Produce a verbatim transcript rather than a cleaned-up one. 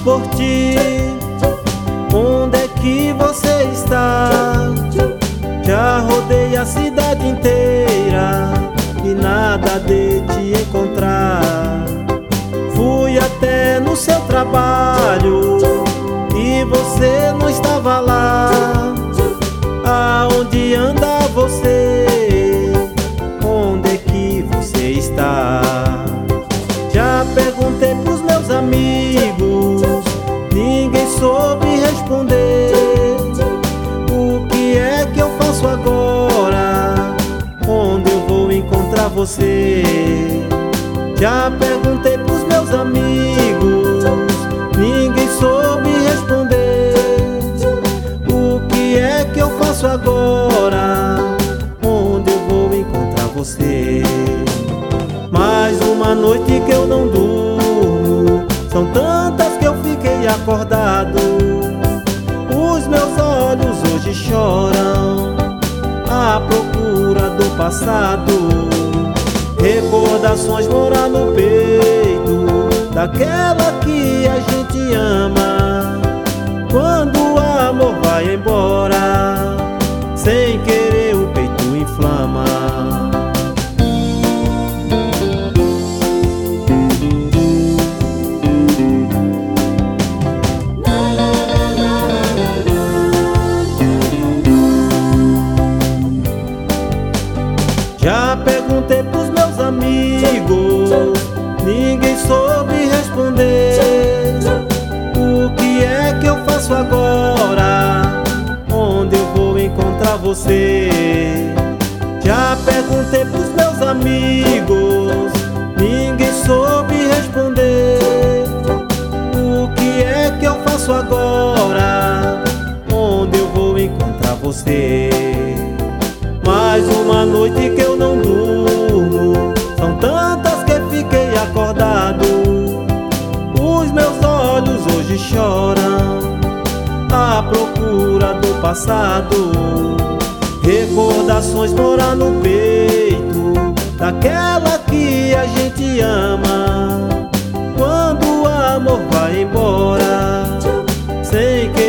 por ti. Onde é que você está? Já rodei a cidade inteira e nada de te encontrar. Fui até no seu trabalho e você não estava lá. Aonde anda você? Onde é que você está? Já perguntei pros meus amigos, ninguém soube responder. O que é que eu faço agora? Onde eu vou encontrar você? Já perguntei pros meus amigos, ninguém soube responder. O que é que eu faço agora? Onde eu vou encontrar você? Mais uma noite que eu não durmo, são tantas que eu fiquei acordado. Os meus olhos hoje choram à procura do passado. Recordações moram no peito daquela que a gente ama. Quando o amor vai embora, sem querer o peito inflama. Já perguntei pros meus amigos, ninguém soube responder. O que é que eu faço agora? Onde eu vou encontrar você? Já perguntei pros meus amigos, ninguém soube responder. O que é que eu faço agora? Onde eu vou encontrar você? Mais uma noite que eu não durmo, são tantas que fiquei acordado. Os meus olhos hoje choram à procura do passado. Recordações moram no peito daquela que a gente ama. Quando o amor vai embora, sem que